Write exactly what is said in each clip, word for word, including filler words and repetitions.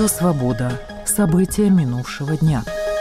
Радио «Свобода». События минувшего дня.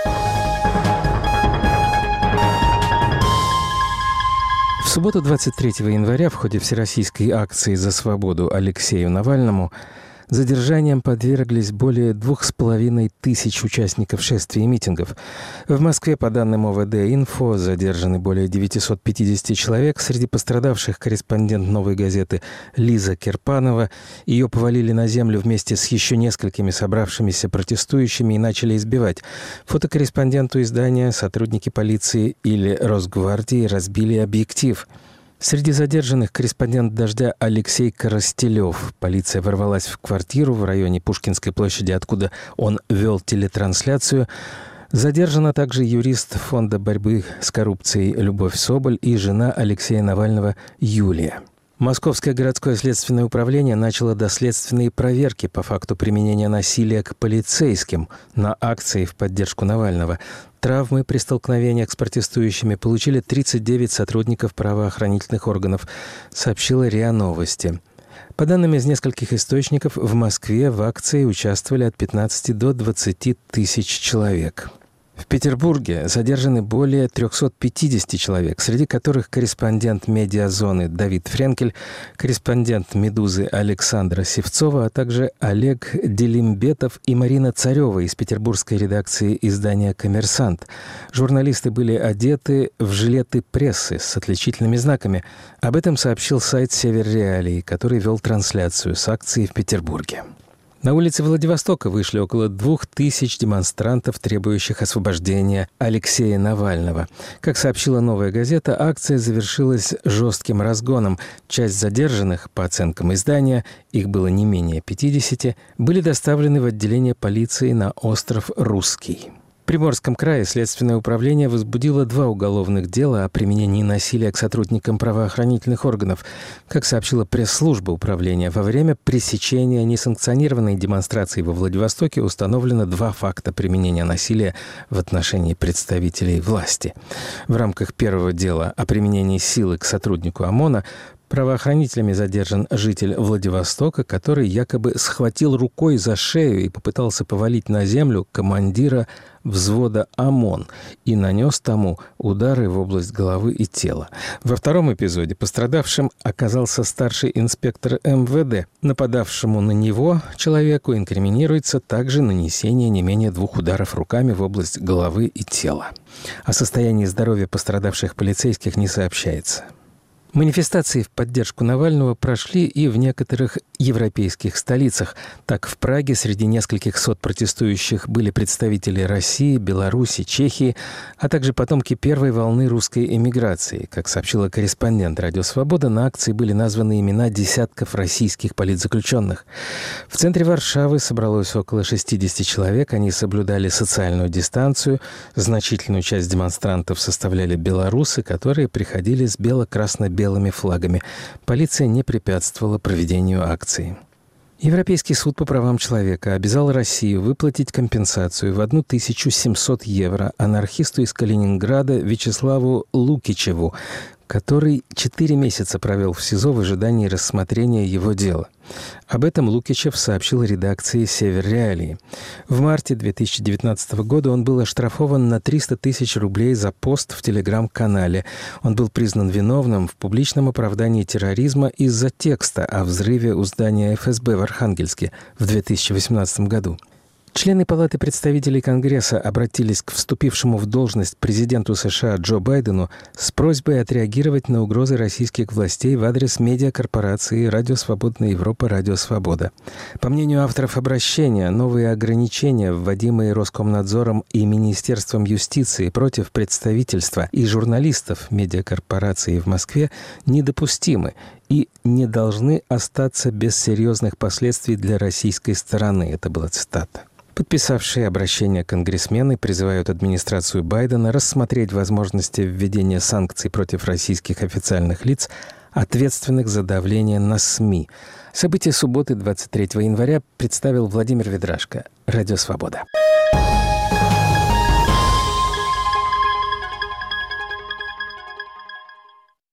В субботу, двадцать третьего января, в ходе всероссийской акции «За свободу» Алексею Навальному задержанием подверглись более двух с половиной тысяч участников шествий и митингов. В Москве, по данным О В Д Инфо, задержаны более девятьсот пятьдесят человек. Среди пострадавших корреспондент «Новой газеты» Лиза Кирпанова. Ее повалили на землю вместе с еще несколькими собравшимися протестующими и начали избивать. Фотокорреспонденту издания сотрудники полиции или Росгвардии разбили объектив. Среди задержанных корреспондент «Дождя» Алексей Коростелев. Полиция ворвалась в квартиру в районе Пушкинской площади, откуда он вел телетрансляцию. Задержана также юрист Фонда борьбы с коррупцией Любовь Соболь и жена Алексея Навального Юлия. Московское городское следственное управление начало доследственные проверки по факту применения насилия к полицейским на акции в поддержку Навального. Травмы при столкновениях с протестующими получили тридцать девять сотрудников правоохранительных органов, сообщила РИА Новости. По данным из нескольких источников, в Москве в акции участвовали от пятнадцати до двадцати тысяч человек. В Петербурге задержаны более трехсот пятидесяти человек, среди которых корреспондент «Медиазоны» Давид Френкель, корреспондент «Медузы» Александра Севцова, а также Олег Делимбетов и Марина Царева из петербургской редакции издания «Коммерсант». Журналисты были одеты в жилеты прессы с отличительными знаками. Об этом сообщил сайт «Север Реалии», который вел трансляцию с акции в Петербурге. На улице Владивостока вышли около двух тысяч демонстрантов, требующих освобождения Алексея Навального. Как сообщила «Новая газета», акция завершилась жестким разгоном. Часть задержанных, по оценкам издания, их было не менее пятидесяти, были доставлены в отделение полиции на остров Русский. В Приморском крае следственное управление возбудило два уголовных дела о применении насилия к сотрудникам правоохранительных органов. Как сообщила пресс-служба управления, во время пресечения несанкционированной демонстрации во Владивостоке установлено два факта применения насилия в отношении представителей власти. В рамках первого дела о применении силы к сотруднику ОМОНа правоохранителями задержан житель Владивостока, который якобы схватил рукой за шею и попытался повалить на землю командира взвода ОМОН и нанес тому удары в область головы и тела. Во втором эпизоде пострадавшим оказался старший инспектор Эм Вэ Дэ. Нападавшему на него человеку инкриминируется также нанесение не менее двух ударов руками в область головы и тела. О состоянии здоровья пострадавших полицейских не сообщается. Манифестации в поддержку Навального прошли и в некоторых европейских столицах. Так, в Праге среди нескольких сот протестующих были представители России, Беларуси, Чехии, а также потомки первой волны русской эмиграции. Как сообщила корреспондент «Радио Свобода», на акции были названы имена десятков российских политзаключенных. В центре Варшавы собралось около шестидесяти человек. Они соблюдали социальную дистанцию. Значительную часть демонстрантов составляли белорусы, которые приходили с бело-красно-белым белыми флагами. Полиция не препятствовала проведению акции. Европейский суд по правам человека обязал Россию выплатить компенсацию в тысячу семьсот евро анархисту из Калининграда Вячеславу Лукичеву, который четыре месяца провел в СИЗО в ожидании рассмотрения его дела. Об этом Лукичев сообщил редакции «Север Реалии». В марте две тысячи девятнадцатого года он был оштрафован на триста тысяч рублей за пост в телеграм-канале. Он был признан виновным в публичном оправдании терроризма из-за текста о взрыве у здания Эф Эс Бэ в Архангельске в две тысячи восемнадцатом году. Члены Палаты представителей Конгресса обратились к вступившему в должность президенту США Джо Байдену с просьбой отреагировать на угрозы российских властей в адрес медиакорпорации «Радио Свободная Европа», «Радио Свобода». По мнению авторов обращения, новые ограничения, вводимые Роскомнадзором и Министерством юстиции против представительства и журналистов медиакорпорации в Москве, недопустимы и не должны остаться без серьезных последствий для российской стороны. Это была цитата. Подписавшие обращение конгрессмены призывают администрацию Байдена рассмотреть возможности введения санкций против российских официальных лиц, ответственных за давление на СМИ. События субботы двадцать третьего января представил Владимир Ведрашко. Радио «Свобода».